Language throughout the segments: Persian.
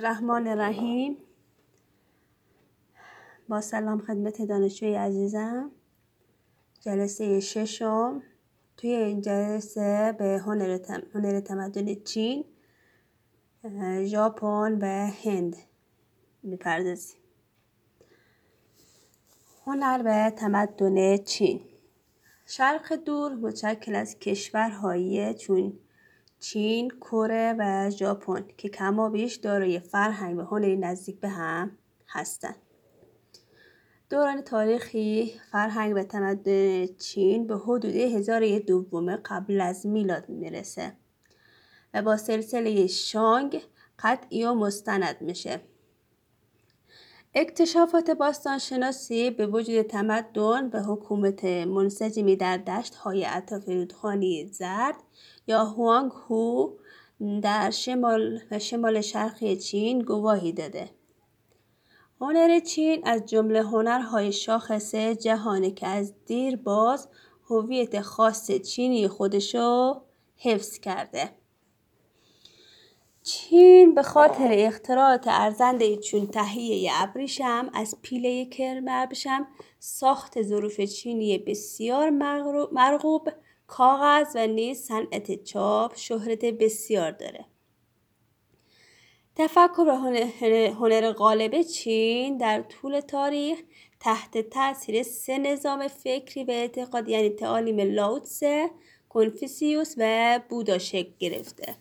الرحمن الرحیم. با سلام خدمت دانشجوی عزیزم. جلسه ششم. توی این جلسه به هنر تمدن چین، ژاپن و هند می‌پردازیم. هنر و تمدن چین. شرق دور متشکل از کشورهای چون چین، کره و ژاپن که کمابیش دارای فرهنگ و هنری نزدیک به هم هستند. دوران تاریخی فرهنگ و تمدن چین به حدود 1002 قبل از میلاد میرسه و با سلسله شانگ قطعی و مستند میشه. اکتشافات باستانشناسی به وجود تمدن و حکومت منسجمی در دشت‌های اطراف رودخانه زرد یا هوانگ هو در شمال شرقی چین گواهی داده. هنر چین از جمله هنرهای شاخص جهانه که از دیر باز هویت خاص چینی خودشو حفظ کرده. چین به خاطر اختراعات ارزنده چون تهیه ابریشم از پیله کرم ابریشم، ساخت ظروف چینی بسیار مرغوب، کاغذ و نیز صنعت چاپ شهرت بسیار داره. تفکر و هنر غالب چین در طول تاریخ تحت تاثیر 3 نظام فکری و اعتقادی یعنی تعالیم لاوتسه، کنفوسیوس و بودا شکل گرفته.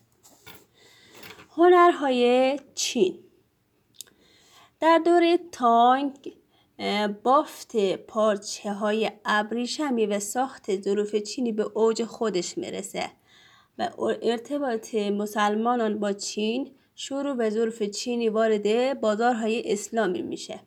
هنرهای چین در دوره تانگ بافت پارچه های ابریشمی و ساخت ظروف چینی به اوج خودش میرسه و ارتباط مسلمانان با چین شروع به ظروف چینی وارد بازارهای اسلامی میشه.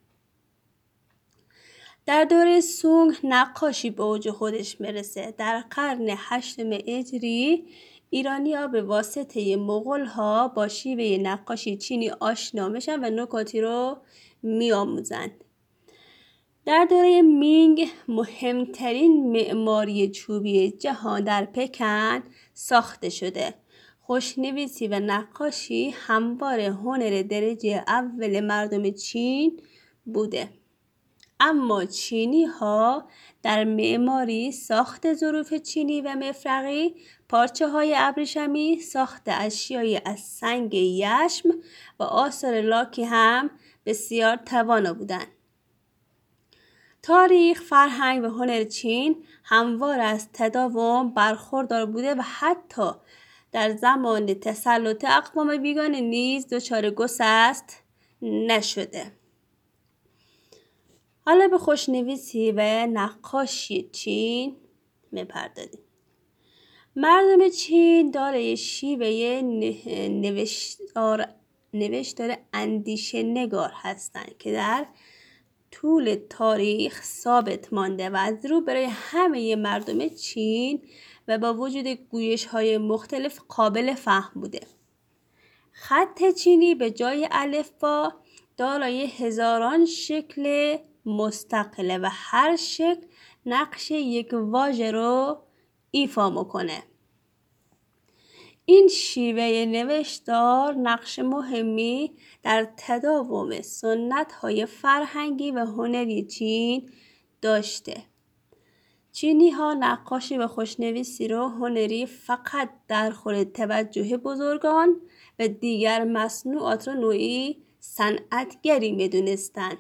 در دوره سونگ نقاشی به اوج خودش میرسه. در قرن 8 هجری ایرانی‌ها به واسطه مغول‌ها با شیوه نقاشی چینی آشنا میشن و نکاتی رو میآموزند. در دوره مینگ مهمترین معماری چوبی جهان در پکن ساخته شده. خوشنویسی و نقاشی همواره هنر درجه اول مردم چین بوده. اما چینی ها در معماری ساخت ظروف چینی و مفرقی، پارچه های ابریشمی، ساخت اشیای از سنگ یشم و آثار لاکی هم بسیار توانا بودند. تاریخ، فرهنگ و هنر چین هموار از تداوم برخوردار بوده و حتی در زمان تسلط اقوام بیگانه نیز دچار گسست نشده. حالا به خوشنویسی و نقاشی چین می‌پردازیم. مردم چین دارای شیوه نوشتار اندیشه نگار هستند که در طول تاریخ ثابت مانده و از رو برای همه مردم چین و با وجود گویش‌های مختلف قابل فهم بوده. خط چینی به جای الفبا دارای هزاران شکل مستقله و هر شکل نقش یک واژه رو ایفا میکنه. این شیوه نوشتار نقش مهمی در تداوم سنت‌های فرهنگی و هنری چین داشته. چینی ها نقاشی و خوشنویسی رو هنری فقط در خور توجه بزرگان و دیگر مصنوعات رو نوعی صنعتگری میدونستند.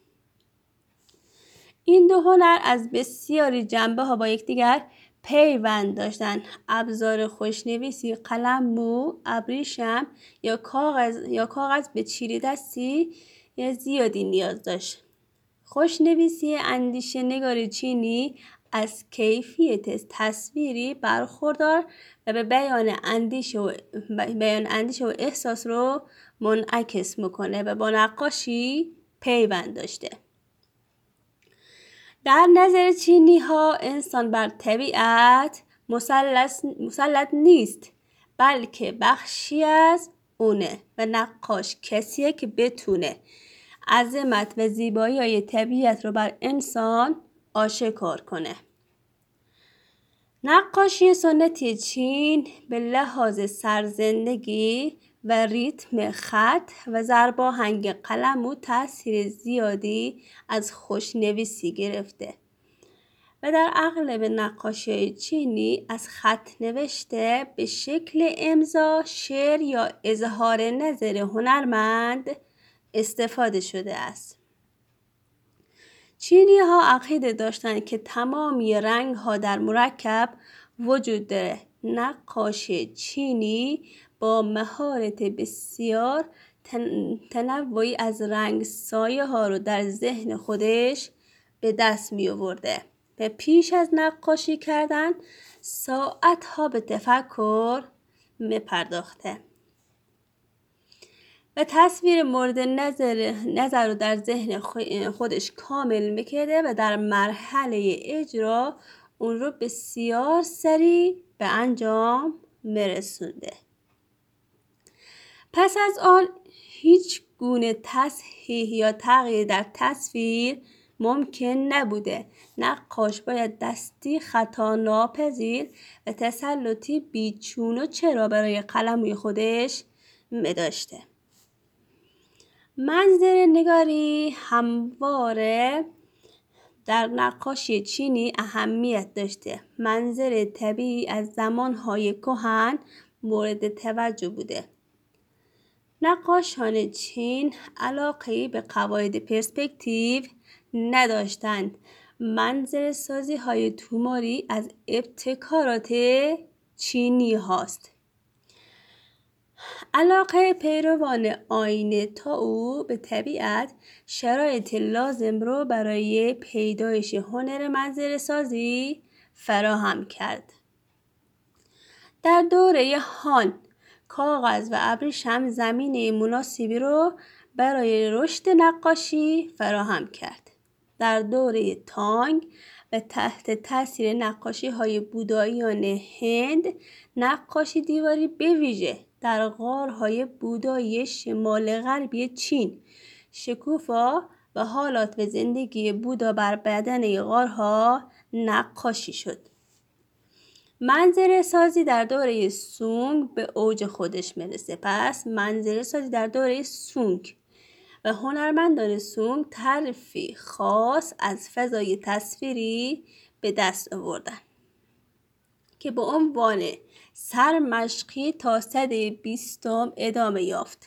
این دو هنر از بسیاری جنبه ها با یکدیگر پیوند داشتند. ابزار خوشنویسی قلم، ابریشم یا کاغذ به چیره دستی زیادی نیاز داشت. خوشنویسی اندیشه نگار چینی از کیفیت تصویری برخوردار و به بیان اندیشه و احساس رو منعکس میکنه و با نقاشی پیوند داشته. در نظر چینی ها انسان بر طبیعت مسلط نیست، بلکه بخشی از اونه و نقاش کسیه که بتونه عظمت و زیبایی های طبیعت رو بر انسان آشکار کنه. نقاشی سنتی چین به لحاظ سرزندگی و ریتم خط و ضرباهنگ قلمو تأثیر زیادی از خوشنویسی گرفته و در اغلب نقاشی چینی از خط نوشته به شکل امضا، شعر یا اظهار نظر هنرمند استفاده شده است. چینی ها عقیده داشتند که تمامی رنگ ها در مرکب وجود داره. نقاش چینی با مهارت بسیار تنوعی از رنگ سایه ها رو در ذهن خودش به دست می آورده و پیش از نقاشی کردن ساعت ها به تفکر می پرداخته و تصویر مورد نظر رو در ذهن خودش کامل میکرده و در مرحله اجرا اون رو بسیار سریع به انجام میرسونده. پس از آن هیچ گونه تصحیح یا تغییر در تصویر ممکن نبوده. نقاش باید دستی خطا ناپذیر و تسلطی بیچون و چرا برای قلموی خودش می‌داشته. منظر نگاری همواره در نقاشی چینی اهمیت داشته. منظر طبیعی از زمانهای کهن مورد توجه بوده. نقاشان چین علاقه‌ای به قواعد پرسپکتیو نداشتند. منظر سازی های توماری از ابتکارات چینی هاست. علاقه پیروان آیین تائو به طبیعت شرایط لازم رو برای پیدایش هنر منظر سازی فراهم کرد. در دوره هان کاغذ و ابریشم زمینه مناسبی رو برای رشد نقاشی فراهم کرد. در دوره تانگ و تحت تاثیر نقاشی های بوداییان هند نقاشی دیواری به ویژه در غارهای بودایی شمال غربی چین شکوفا و حالات و زندگی بودا بر بدن غارها نقاشی شد. منظر سازی در دوره سونگ به اوج خودش میرسه. پس منظر سازی در دوره سونگ و هنرمندان سونگ تعریفی خاص از فضای تصویری به دست آوردن که به عنوان سرمشقی تا سده 20 ادامه یافت.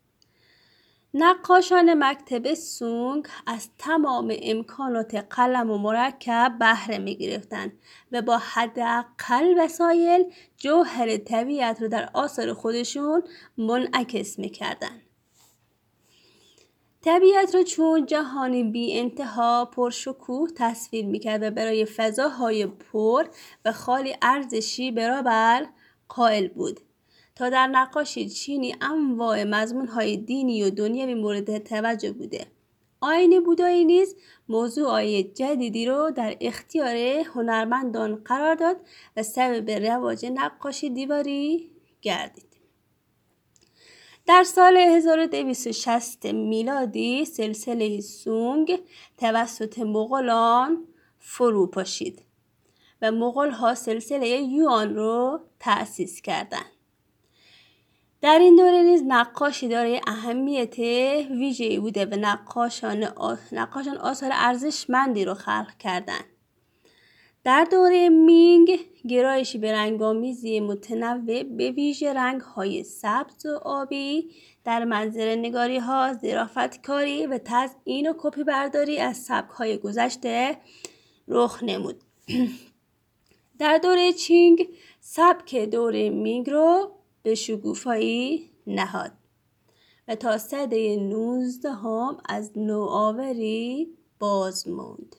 نقاشان مکتب سونگ از تمام امکانات قلم و مرکب بهره می گرفتند و با حداقل وسایل جوهر طبیعت رو در آثار خودشون منعکس می کردن. طبیعت رو چون جهانی بی انتها پرشکوه تصویر می کرد و برای فضاهای پر و خالی ارزشی برابر قائل بود. تا در نقاشی چینی انواع مضمون‌های دینی و دنیوی مورد توجه بوده. آیین بودایی نیز موضوعای جدیدی رو در اختیار هنرمندان قرار داد و سبب رواج نقاشی دیواری گردید. در سال 1260 میلادی سلسله سونگ توسط مغولان فرو پاشید و مغول‌ها سلسله یوان رو تأسیس کردند. در این دوره نیز نقاشی دارای اهمیت ویژه‌ای بوده و نقاشان آثار ارزشمندی رو خلق کردند. در دوره مینگ گرایشی به رنگامیزی متنوع به ویژه رنگ‌های سبز و آبی در منظر نگاری‌ها، ظرافت‌کاری و تزیین و کپی برداری از سبک‌های گذشته رخ نمود. در دوره چینگ سبک دوره مینگ رو به شکوفایی نهاد و تا سده 19 از نوآوری باز ماند.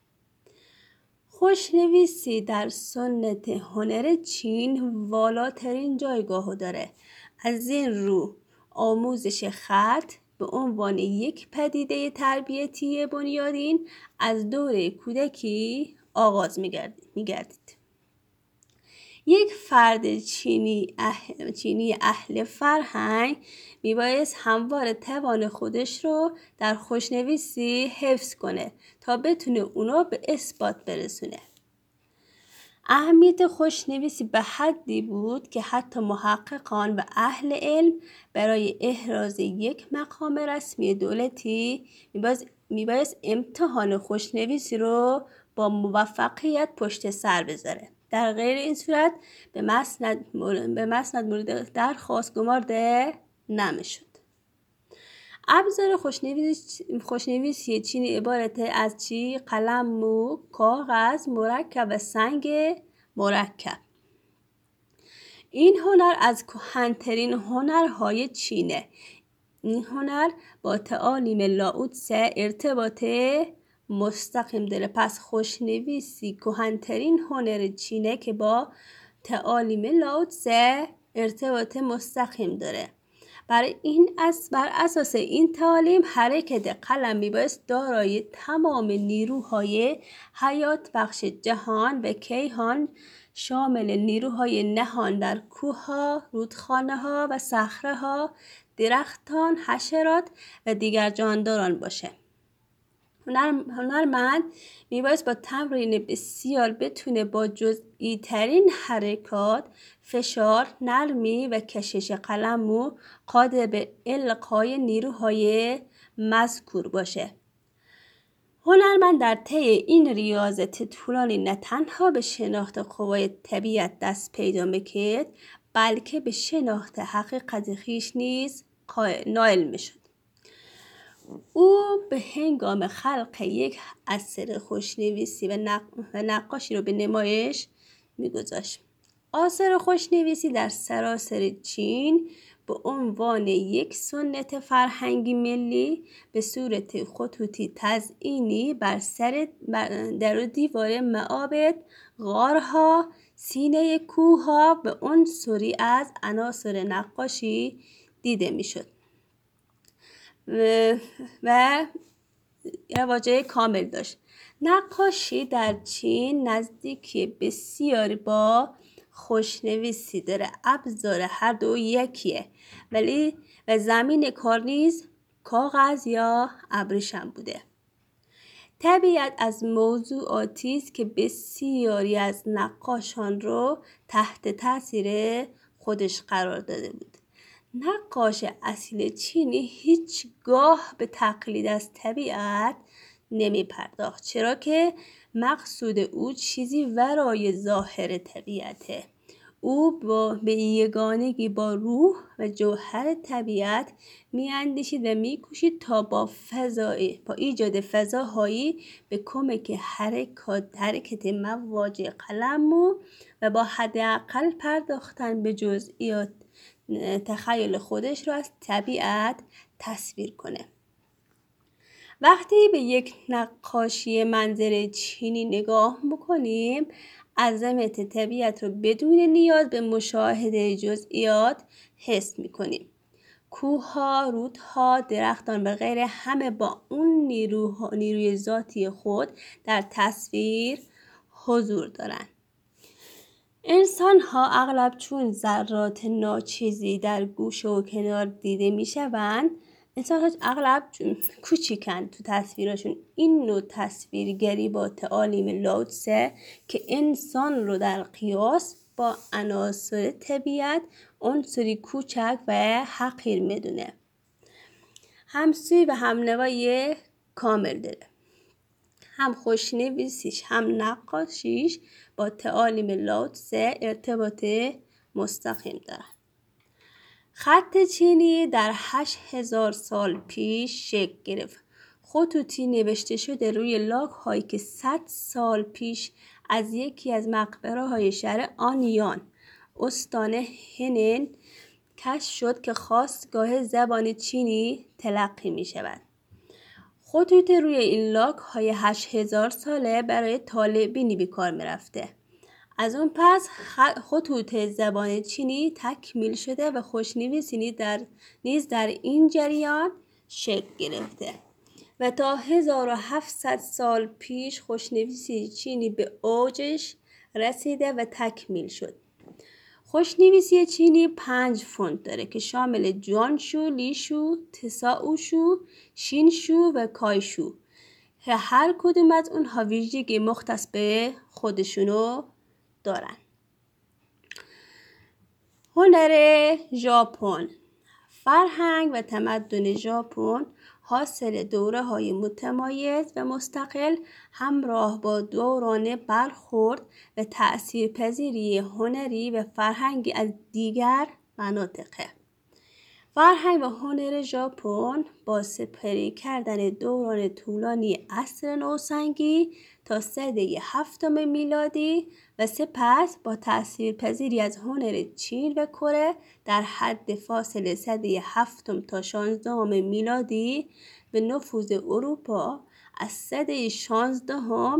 خوشنویسی در سنت هنر چین والاترین جایگاه داره. از این رو آموزش خط به عنوان یک پدیده تربیتی بنیادین از دوره کودکی آغاز می‌گردید. یک فرد چینی اهل فرهنگ میبایست همواره توان خودش رو در خوشنویسی حفظ کنه تا بتونه اونو به اثبات برسونه. اهمیت خوشنویسی به حدی بود که حتی محققان و اهل علم برای احراز یک مقام رسمی دولتی میبایست امتحان خوشنویسی رو با موفقیت پشت سر بذاره. در غیر این صورت به مسند مورد درخواست گمارده نمیشد. ابزار خوشنویسی چینی عبارت از چی؟ قلم، مو، کاغذ، مرکب و سنگ مرکب. این هنر از کهن‌ترین هنرهای چینه. این هنر با تعالیم لاوتسه ارتباط مستقیم داره. پس خوشنویسی کهن‌ترین هنر چینه که با تعالیم لاوتسه ارتباط مستقیم داره. بر اساس این تعالیم حرکت قلم میبایست دارای تمام نیروهای حیات بخش جهان و کیهان شامل نیروهای نهان در کوه‌ها، رودخانه‌ها و صخره‌ها، درختان، حشرات و دیگر جانداران باشه. هنرمند میبایست با تمرین بسیار بتونه با جزئی ترین حرکات، فشار، نرمی و کشش قلمو قادر به القای نیروهای مذکور باشه. هنرمند در طی این ریاضت طولانی نه تنها به شناخت قوای طبیعت دست پیدا میکرد، بلکه به شناخت حقیقت خویش نیز نائل میشد. او به هنگام خلق یک اثر خوشنویسی و نقاشی رو به نمایش میگذاشت. آثار خوشنویسی در سراسر چین به عنوان یک سنت فرهنگی ملی به صورت خطوطی تزئینی بر در و دیوار معابد، غارها، سینه کوهها به عنصری از عناصر نقاشی دیده میشد و رواج کامل داشت. نقاشی در چین نزدیکی بسیاری با خوشنویسی داره. ابزار هر دو یکیه، ولی و زمین کار نیز کاغذ یا ابریشم بوده. طبیعت از موضوعاتی است که بسیاری از نقاشان رو تحت تاثیر خودش قرار داده بود. نقاش اصیل چینی هیچگاه به تقلید از طبیعت نمی پرداخت، چرا که مقصود او چیزی ورای ظاهر طبیعته. او به یگانگی با روح و جوهر طبیعت می اندیشید و می کوشید تا با ایجاد فضاهایی به کمک حرکت مواج قلم و با حداقل پرداختن به جزئیات تخیل خودش رو از طبیعت تصویر کنه. وقتی به یک نقاشی منظر چینی نگاه میکنیم، عظمت طبیعت رو بدون نیاز به مشاهده جزئیات حس میکنیم. کوه‌ها، رودها، درختان و غیره همه با اون نیروی ذاتی خود در تصویر حضور دارن. انسان ها اغلب چون ذرات ناچیزی در گوشه و کنار دیده می شوند، انسان ها اغلب کوچیکن تو تصویرشون. این نوع تصویرگری با تعالیم لاوتسه که انسان رو در قیاس با عناصر طبیعت عنصری کوچک و حقیر میدونه. همسوی و همنوایی کامل داره. هم خوشنویسیش هم نقاشیش با تعالیم لاوتسه ارتباط مستقیم دارن. خط چینی در 8000 سال پیش شکل گرفت. خطوطی نوشته شده روی لاک هایی که 100 سال پیش از یکی از مقبره های شهر آنیان استان هنن کشف شد که خاستگاه زبان چینی تلقی می شود. خطوط روی این لاک های 8000 ساله برای طالع‌بینی به کار می رفته. از اون پس خطوط زبان چینی تکمیل شده و خوشنویسی نیز در این جریان شکل گرفته و تا 1700 سال پیش خوشنویسی چینی به اوجش رسیده و تکمیل شد. خوشنویسی چینی 5 فونت داره که شامل جوانشو، لیشو، تساوشو، شینشو و کایشو که هر کدوم از اونها ویژگی مختص به خودشونو دارند. هنر ژاپن. فرهنگ و تمدن ژاپن حاصل دوره‌های متمایز و مستقل همراه با دوران برخورد و تأثیرپذیری هنری و فرهنگی از دیگر مناطق. فرهنگ و هنر ژاپن با سپری کردن دوران طولانی عصر نوسنگی تا سده 7 میلادی و سپس با تأثیرپذیری از هنر چین و کره در حد فاصله سده 7 تا 16 میلادی به نفوذ اروپا از سده 16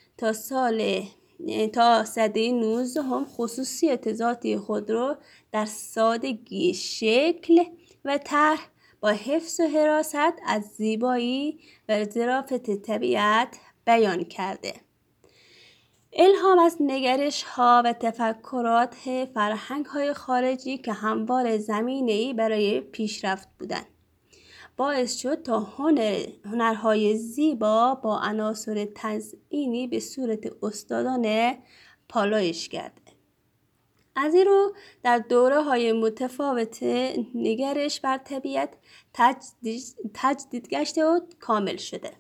تا سده 19 خصوصیت ذاتی خود را در سادگی شکل و طرح با حفظ و حراست از زیبایی و ظرافت طبیعت بیان کرده. الهام از نگرش‌ها و تفکرات فرهنگ‌های خارجی که همواره زمینه‌ای برای پیشرفت بودند باعث شد تا هنرهای زیبا با عناصر تزئینی به صورت استادانه پالایش گردد. از این رو در دوره‌های متفاوت نگرش بر طبیعت تجدید گشته و کامل شده.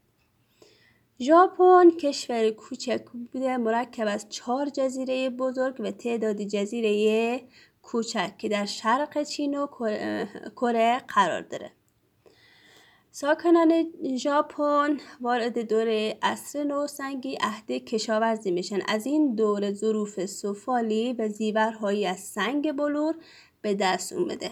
ژاپن کشور کوچک بوده مرکب از 4 جزیره بزرگ و تعدادی جزیره کوچک که در شرق چین و کره قرار داره. ساکنان ژاپن وارد دوره عصر نوسنگی عهد کشاورزی میشن. از این دوره ظروف سفالی و زیورهایی از سنگ بلور به دست اومده.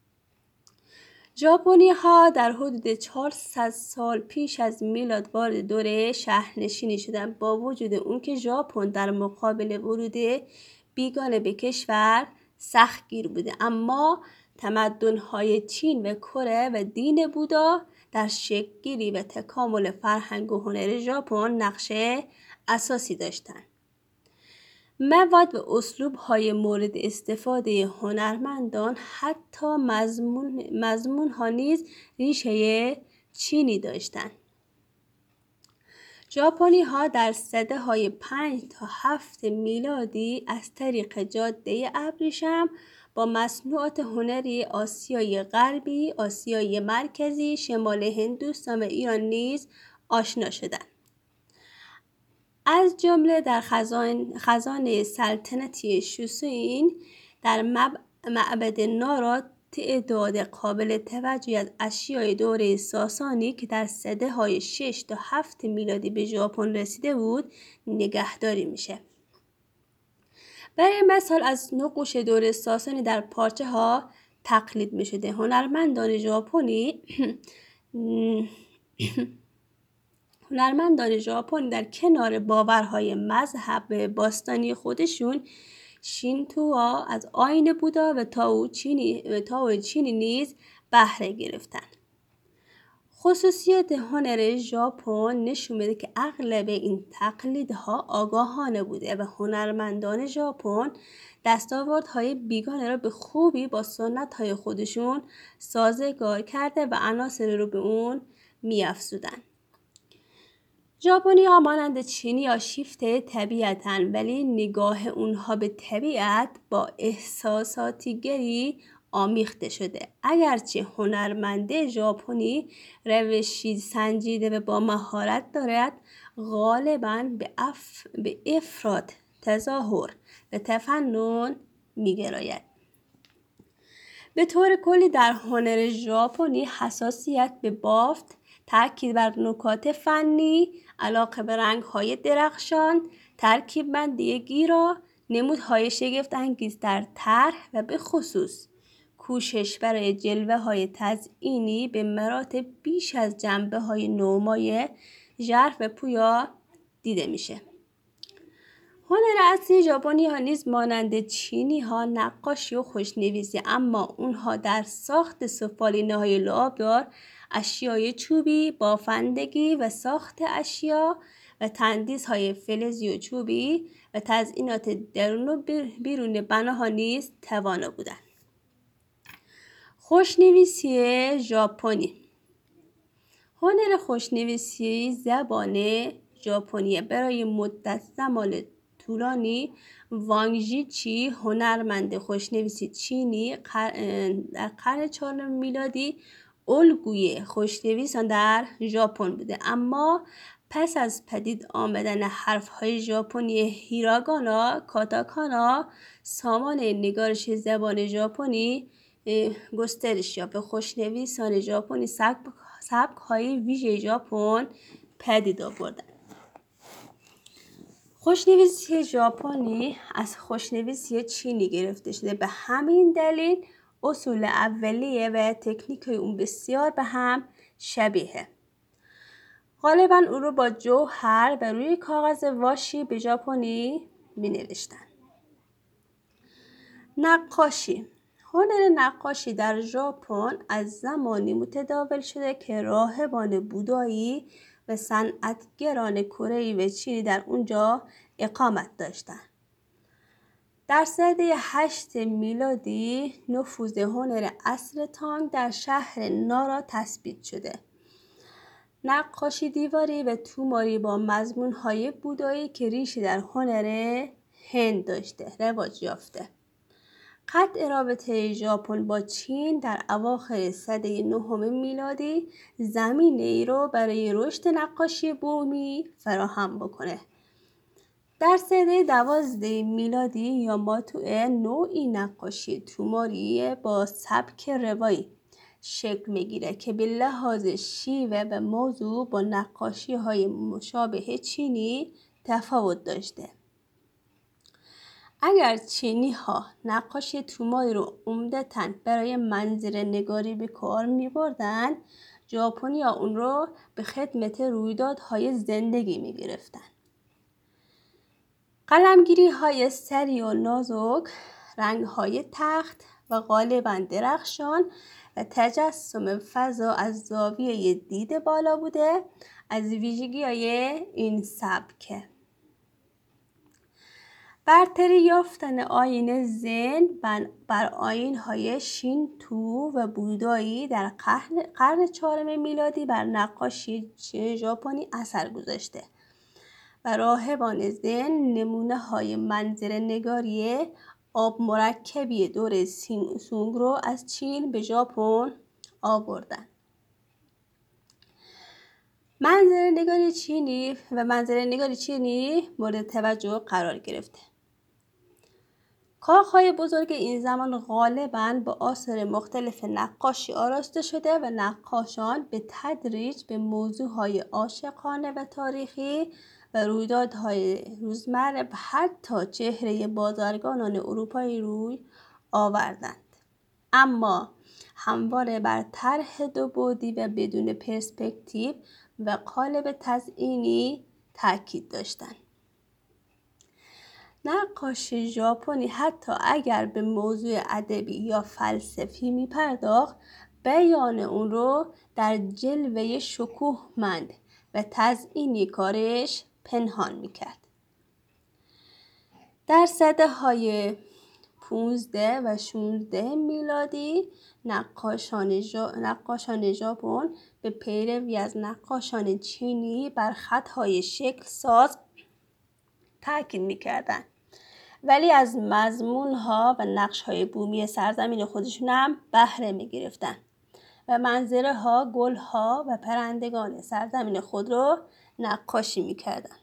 ژاپنی ها در حدود 400 سال پیش از میلاد وارد دوره شهرنشینی شدند. با وجود اون که ژاپن در مقابل ورود بیگانه به کشور سختگیر بوده، اما تمدن‌های چین و کره و دین بودا در شکل‌گیری و تکامل فرهنگ و هنر ژاپن نقش اساسی داشتند. مواد و اسلوب‌های مورد استفاده هنرمندان حتی مضمون‌ها نیز ریشه چینی داشتند. ژاپنی‌ها در سده‌های 5 تا 7 میلادی از طریق جاده ابریشم با مصنوعات هنری آسیای غربی، آسیای مرکزی، شمال هندوستان و ایران نیز آشنا شدند. از جمله در خزانه سلطنتی شوسوئین در معبد نارا تعداد قابل توجهی از اشیای دوره ساسانی که در سده‌های 6 تا 7 میلادی به ژاپن رسیده بود نگهداری میشه. برای مثال از نقوش دوره ساسانی در پارچه ها تقلید می شده. هنرمندان ژاپنی در کنار باورهای مذهب باستانی خودشون شینتوها از آیین بودا و تائو چینی نیز بهره گرفتن. خصوصیت هنر ژاپن نشون میده که اغلب این تقلیدها آگاهانه بوده و هنرمندان ژاپن دستاوردهای بیگانه را به خوبی با سنت‌های خودشون سازگار کرده و عناصر رو به اون می‌افزودن. ژاپنی‌ها مانند چینی‌ها شیفته طبیعتن، ولی نگاه اونها به طبیعت با احساساتیگری آمیخته شده. اگرچه هنرمند ژاپنی روشی سنجیده و با مهارت دارد، غالباً به افراط، تظاهر و تفنن می‌گراید. به طور کلی در هنر ژاپنی حساسیت به بافت، تأکید بر نکات فنی، علاقه به رنگ‌های درخشان، ترکیب بندی گیرا، نمودهای شگفت انگیز در طرح و به خصوص کوشش برای جلوه‌های تزئینی به مراتب بیش از جنبه‌های نومای ژرف و پویا دیده میشه. هنر اصلی ژاپنی‌ها نیز مانند چینی‌ها نقاشی و خوشنویسی، اما اونها در ساخت سفالینه‌های لعابدار، اشیای چوبی، بافندگی و ساخت اشیا و تندیس‌های فلزی و چوبی و تزئینات درون و بیرون بناها نیز توانا بودند. خوشنویسی ژاپنی. هنر خوشنویسی زبان ژاپنی برای مدت زمان طولانی وانگ ژیچی هنرمند خوشنویسی چینی در قرن 4 میلادی الگوی خوشنویسان در ژاپن بوده. اما پس از پدید آمدن حرف‌های ژاپنی هیراگانا، کاتاکانا، سامان نگارش زبان ژاپنی گسترش یافت. به خوشنویسان ژاپنی سبک‌های ویژه ژاپن پدید آوردند. خوشنویسی ژاپنی از خوشنویسی چینی گرفته شده. به همین دلیل اصول اولیه و تکنیک اون بسیار به هم شبیه. غالباً او رو با جوهر و روی کاغذ واشی به ژاپنی می‌نوشتن. نقاشی. هنر نقاشی در ژاپن از زمانی متداول شده که راهبان بودایی و صنعتگران کره‌ای و چینی در اونجا اقامت داشتند. در سده 8 میلادی نفوذ هنر عصر تانگ در شهر نارا تثبیت شده. نقاشی دیواری و توماری با مضمون‌های بودایی که ریشه در هنر هند داشته رواج یافته. قطع رابطه ژاپن با چین در اواخر سده 9 میلادی زمینه‌ای رو برای رشد نقاشی بومی فراهم بکنه. در سده 12 میلادی یاماتو نوعی نقاشی توماری با سبک روایی شکل میگیره که به لحاظ شیوه و موضوع با نقاشی‌های مشابه چینی تفاوت داشته. اگر چینی‌ها نقاشی توماری رو عمدتاً برای منظر نگاری به کار می‌بردن، ژاپنی‌ها اون رو به خدمت رویدادهای زندگی می‌گرفتن. قلمگیری‌های سریع و نازک، رنگ‌های تخت و غالباً درخشان و تجسم فضا از زاویه دید بالا بوده از ویژگی‌های این سبک. برتری یافتن آیین ذهن بر آیین‌های شینتو و بودایی در قرن 4 میلادی بر نقاشی ژاپنی اثر گذاشته و راهبان ذهن نمونه‌های منظر نگاری آب مرکبی دور سونگ رو از چین به ژاپن آوردن. منظر نگاری چینی مورد توجه قرار گرفته. کاخ‌های بزرگ این زمان غالباً با آثار مختلف نقاشی آراسته شده و نقاشان به تدریج به موضوعهای عاشقانه و تاریخی و رویدادهای روزمره و حتی چهره بازرگانان اروپایی روی آوردند. اما همواره بر طرح دو بعدی و بدون پرسپکتیو و قالب تزئینی تاکید داشتند. نقاش ژاپنی حتی اگر به موضوع ادبی یا فلسفی می‌پرداخت، بیان اون رو در جلوه شکوهمند و تزئینی کارش پنهان می‌کرد. در سده‌های 15 و 16 میلادی نقاشان ژاپن به پیروی از نقاشان چینی بر خطهای شکل ساز تاکید می‌کردند، ولی از مضمون‌ها و نقش‌های بومی سرزمین خودشون هم بهره می‌گرفتن و منظره‌ها، گل‌ها و پرندگان سرزمین خود رو نقاشی می‌کردن.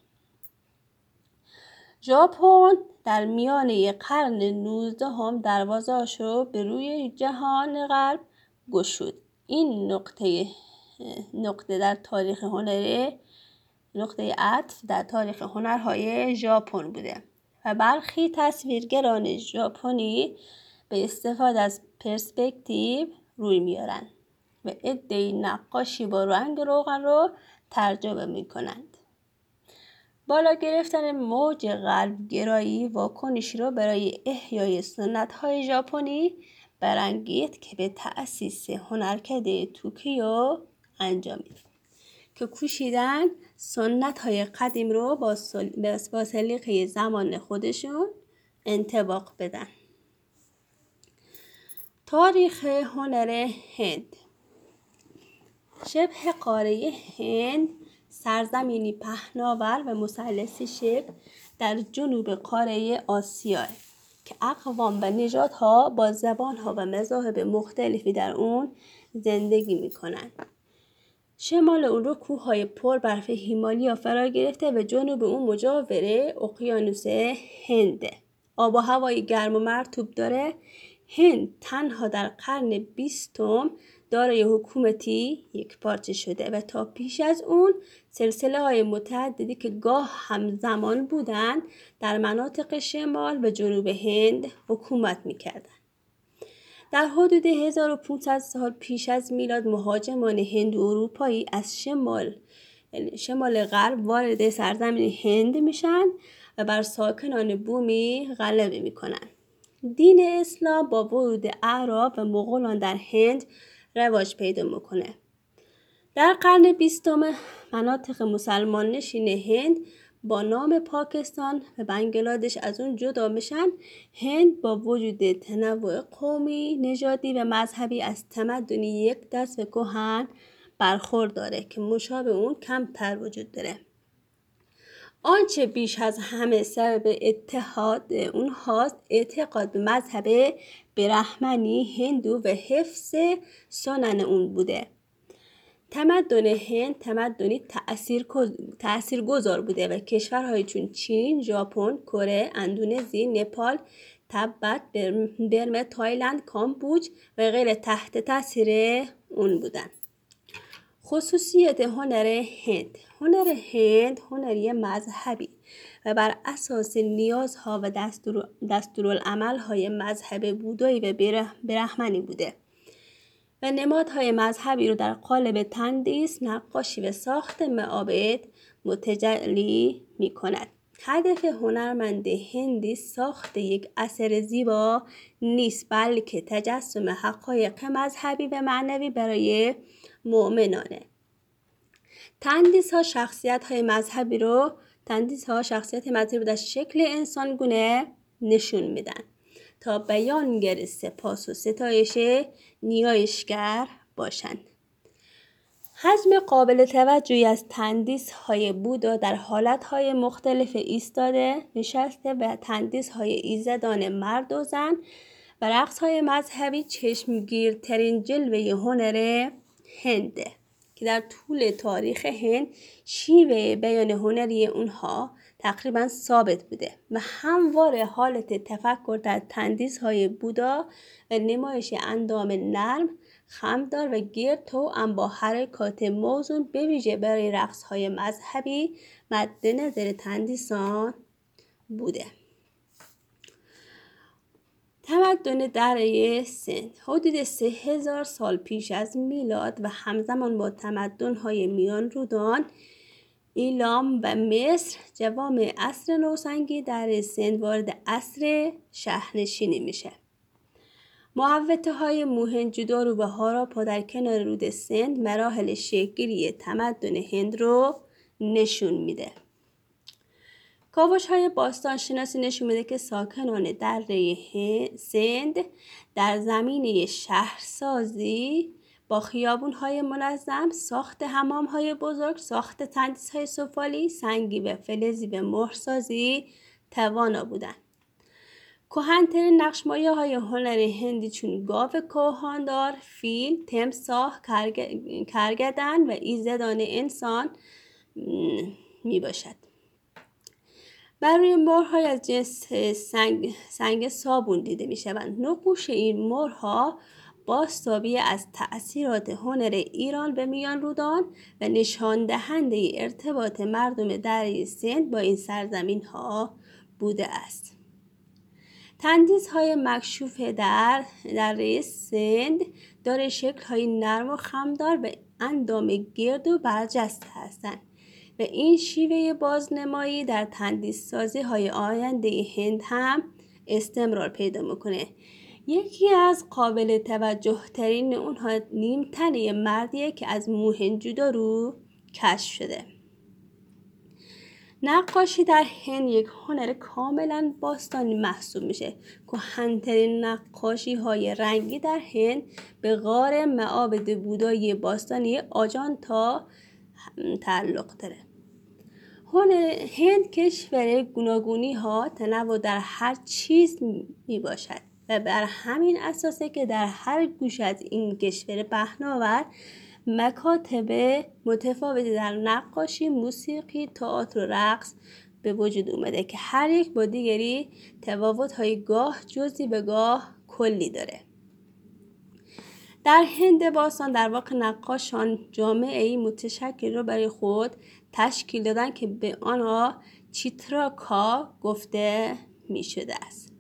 ژاپن در میانه قرن 19 دروازه‌اش رو به روی جهان غرب گشود. این نقطه در تاریخ هنر نقطه عطف در تاریخ هنرهای ژاپن بوده و برخی تصویرگران ژاپنی به استفاده از پرسپکتیو روی میارن و عده‌ای نقاشی با رنگ روغن رو ترجمه میکنند. بالا گرفتن موج غربگرایی واکنشی رو برای احیای سنت‌های ژاپنی برانگیخت که به تأسیس هنرکده توکیو انجامید که کوشیدن سنت‌های قدیم رو با سلیقه زمان خودشون انطباق بدن. تاریخ هنر هند. شبه قاره هند سرزمینی پهناور و مثلثی شکل در جنوب قاره آسیا که اقوام و نژادها با زبانها و مذاهب مختلفی در اون زندگی میکنن. شمال اون رو کوههای پر برف هیمالیا فرا گرفته و جنوب اون مجاور اقیانوس هنده. آب و هوای گرم و مرطوب داره. هند تنها در قرن 20 دارای حکومتی یک پارچه شده و تا پیش از اون سلسله های متعددی که گاه همزمان بودن در مناطق شمال و جنوب هند حکومت میکردن. در حدود 1500 سال پیش از میلاد مهاجمان هند و اروپایی از شمال غرب وارد سرزمین هند میشن و بر ساکنان بومی غلبه میکنن. دین اسلام با ورود اعراب و مغولان در هند رواج پیدا میکنه. در قرن 20 مناطق مسلمان نشین هند با نام پاکستان و بنگلادش از اون جدا میشن. هند با وجود تنوع قومی، نژادی و مذهبی از تمدنی یک دست و کهن برخورداره که مشابه اون کمتر وجود داره. آنچه بیش از همه سبب اتحاد اونهاست اعتقاد به مذهب برهمنی هندو و حفظ سنن اون بوده. تمدن هند تمدنی تأثیرگذار بوده و کشورهای چون چین، ژاپن، کره، اندونزی، نپال، تبت، برما، تایلند، کامبوج و غیره تحت تاثیر اون بودن. خصوصیت هنر هند. هنر هند هنری مذهبی و بر اساس نیازها و دستورالعمل‌های مذهب بودایی و برهمنی بوده و نمادهای مذهبی رو در قالب تندیس، نقاشی و ساخت معابد متجلی می کند. هدف هنرمند هندی ساخت یک اثر زیبا نیست بلکه تجسم حقایق مذهبی و معنوی برای مؤمنانه. تندیس ها شخصیت مذهبی رو در شکل انسانگونه نشون میدن تا بیانگر سپاس و ستایش نیایشگر باشند. حجم قابل توجهی از تندیس های بودا در حالت های مختلف ایستاده، نشسته و تندیس های ایزدان مرد و زن و رقص های مذهبی چشمگیرترین جلوه هنر هنده که در طول تاریخ هند شیوه بیان هنری اونها تقریبا ثابت بوده و همواره حالت تفکر در تندیس های بودا و نمایش اندام نرم، خمدار و گرد توأم با حرکات موزون به ویژه برای رقص های مذهبی مد نظر تندیسان بوده. تمدن دره سند حدود 3000 سال پیش از میلاد و همزمان با تمدن‌های میان رودان، ایلام و مصر، جوامع عصر نوسنگی دره سند وارد عصر شهرنشینی میشه. محوطه‌های موهنجودارو و هاراپا در کنار رود سند مراحل شکل‌گیری تمدن هند رو نشون میده. کاوش‌های باستان شناسی نشون میده که ساکنان دره سند در زمینه شهرسازی با خیابون‌های منظم، ساخت حمام‌های بزرگ، ساخت تندیس‌های سفالی، سنگی و فلزی و مهرسازی توانا بودند. کهن‌ترین نقش‌مایه‌های هنر هندی چون گاو کوهاندار، فیل، تمساح، کرگدن و ایزدان انسان می باشد. بر روی مهرهای از جنس سنگ صابون دیده می شوند. نقوش این مهرها بازتابی از تأثیرات هنر ایران به میان رودان و نشان دهنده ارتباط مردم دره سند با این سرزمین ها بوده است. تندیس های مکشوف در دره سند داره شکل های نرم و خمدار و اندام گرد و برجسته هستند و این شیوه بازنمایی در تندیس سازی های آینده هند هم استمرار پیدا میکنه. یکی از قابل توجه ترین اونها نیمتنه مردیه که از موهنجودارو کشف شده. نقاشی در هند یک هنر کاملا باستانی محسوب میشه. کهن‌ترین نقاشی های رنگی در هند به غار معابد بودایی باستانی آجانتا تعلق داره. هند کشور گوناگونی ها تنوع در هر چیز می باشد و بر همین اساسه که در هر گوشه از این کشور پهناور مکاتب متفاوتی در نقاشی، موسیقی، تئاتر و رقص به وجود اومده که هر یک با دیگری تفاوت‌های گاه جزئی به گاه کلی داره. در هند باستان در واقع نقاشان جامعه‌ای متشکل رو برای خود تشکیل دادن که به آنها چیتراکا گفته می شده است.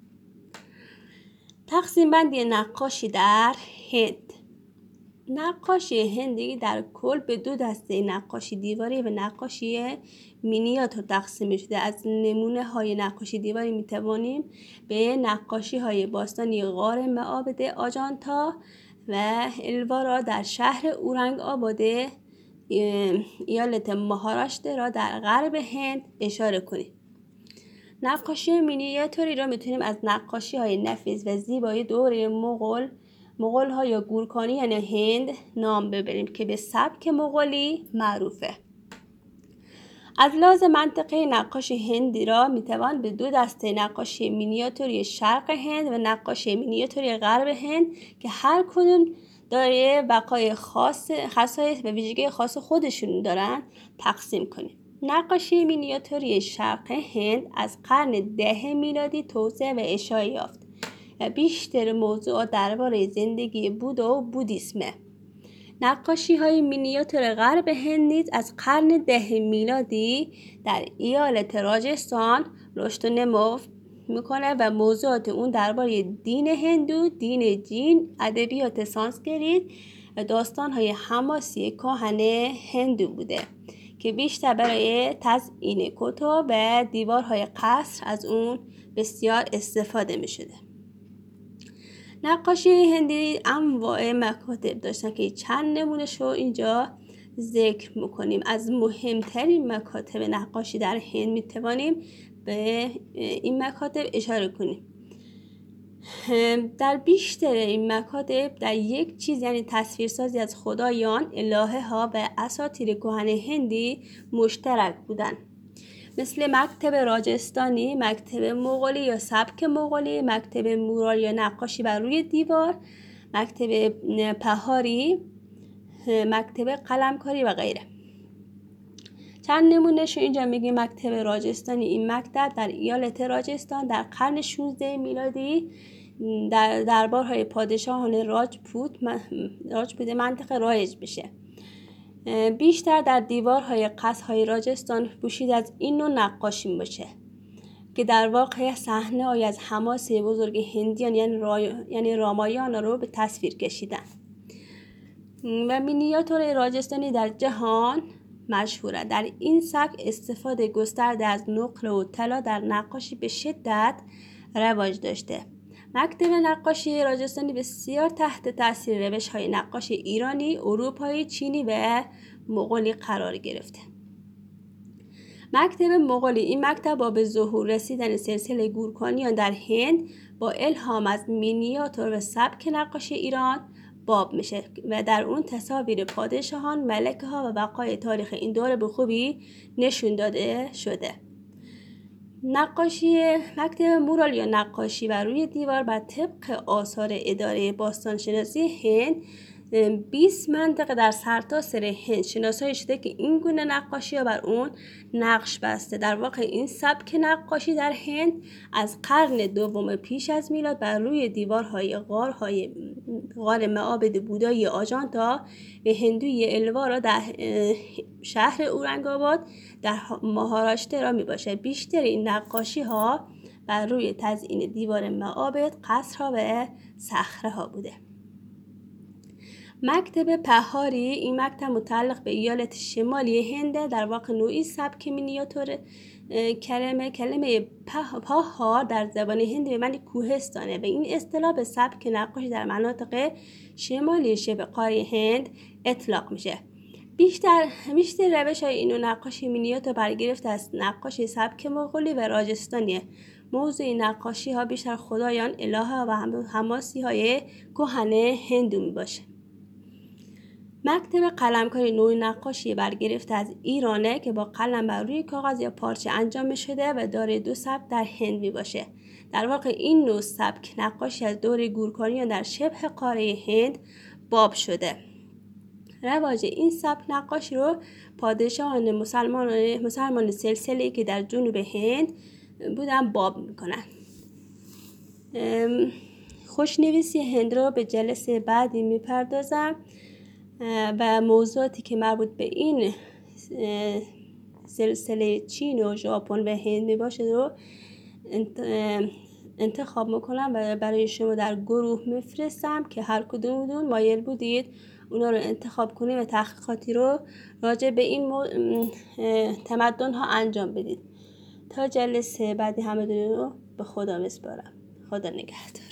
تقسیم بندی نقاشی در هند. نقاشی هندی در کل به دو دسته نقاشی دیواری و نقاشی مینیاتور تقسیم شده. از نمونه های نقاشی دیواری می توانیم به نقاشی های باستانی غار معابد آجانتا و الوارا در شهر اورنگ آباد ایالت مهاراشترا را در غرب هند اشاره کنیم. نقاشی مینیاتوری را میتونیم از نقاشی های نفیس و زیبای دوره مغول ها یا گورکانی یعنی هند نام ببریم که به سبک مغولی معروفه. از لحاظ منطقه نقاشی هندی را میتوان به دو دسته نقاشی مینیاتوری شرق هند و نقاشی مینیاتوری غرب هند که هر کدوم داره بقای خاصیت و ویژگی خاص خودشون دارن تقسیم کنیم. نقاشی مینیاتوری شرق هند از قرن 10 میلادی توسعه و اشاعه یافت و بیشتر موضوعات درباره زندگی بودا و بودیسمه. نقاشی های مینیاتور غرب هند نیز از قرن 10 میلادی در ایالت راجستان رشد و نمو میکنه و موضوعات اون درباره دین هندو، دین جین، ادبیات سانسکریت و داستان های حماسی کهن هندو بوده که بیشتر برای تزیین کتب و دیوارهای قصر از اون بسیار استفاده می شده. نقاشی هندی انواع مکاتب داشتن که چند نمونه‌ش رو اینجا ذکر میکنیم. از مهمترین مکاتب نقاشی در هند میتوانیم به این مکاتب اشاره کنیم. در بیشتر این مکاتب در یک چیز یعنی تصویرسازی از خدایان، الهه ها و اساطیر کهن هندی مشترک بودند. مثل مکتب راجستانی، مکتب مغولی یا سبک مغولی، مکتب مورال یا نقاشی بر روی دیوار، مکتب پهاری، مکتب قلمکاری و غیره. چند نمونهشو اینجا میگیم. مکتب راجستانی، این مکتب در ایالت راجستان در قرن 16 میلادی در دربارهای پادشاهان راجپوت منطقه رایج بشه. بیشتر در دیوارهای قصرهای راجستان پوشیده از این نوع نقاشی باشه که در واقع صحنه‌ای از حماسه بزرگ هندیان یعنی رامایانا رو به تصویر کشیدن. و مینیاتور راجستانی در جهان مشهوره. در این سبک استفاده گسترده از نقره و طلا در نقاشی به شدت رواج داشته. مکتب نقاشی راجستانی بسیار تحت تاثیر روش‌های نقاشی ایرانی، اروپایی، چینی و مغولی قرار گرفته. مکتب مغولی، این مکتب با به ظهور رسیدن سلسله گورکانیان در هند با الهام از مینیاتور و سبک نقاشی ایران باب میشه و در اون تصاویر پادشاهان، ملکه ها و بقای تاریخ این دوره به خوبی نشون داده شده. نقاشی مکتب مورال یا نقاشی بر روی دیوار بر طبق آثار اداره باستانشناسی هند 20 منطقه در سرتاسر هند شناسایی شده که این گونه نقاشی ها بر اون نقش بسته. در واقع این سبک نقاشی در هند از قرن دوم پیش از میلاد بر روی دیوارهای غار معابد بودایی آجانتا و هندوی الوارا در شهر اورنگ آباد در مهاراشترا می باشه. بیشتر این نقاشی ها بر روی تزیین دیوار معابد، قصرها و صخره ها بوده. مکتب پهاری، این مکتب متعلق به ایالت شمالی هند، در واقع نوعی سبک مینیاتور کلمه پهار در زبان هندی به معنی کوهستانه و این اصطلاح به سبک نقاشی در مناطق شمالی شبه قاره هند اطلاق میشه. بیشتر روش های اینو نقاشی مینیاتور برگرفته از نقاشی سبک مغولی و راجستانیه. موضوع نقاشی ها بیشتر خدایان، الهه و حماسی های کهن هندو می باشه. مکتب قلمکاری نوع نقاشی برگرفته از ایرانه که با قلم بر روی کاغذ یا پارچه انجام می شده و دارای 2 سبک در هند می باشه. در واقع این نوع سبک نقاشی از دوره گورکانیان در شبه قاره هند باب شده. رواج این سبک نقاشی رو پادشاهان مسلمان سلسله‌ای که در جنوب هند بودن باب میکنن. خوشنویسی هند رو به جلسه بعدی میپردازم و موضوعاتی که مربوط به این سلسله چین و ژاپن و هند میباشه رو انتخاب میکنم و برای شما در گروه میفرستم که هر کدومتون مایل بودید اونا رو انتخاب کنید و تحقیقاتی رو راجع به این تمدن ها انجام بدید. تا جلسه بعدی همه رو به خدا میسپارم. خدا نگهدار.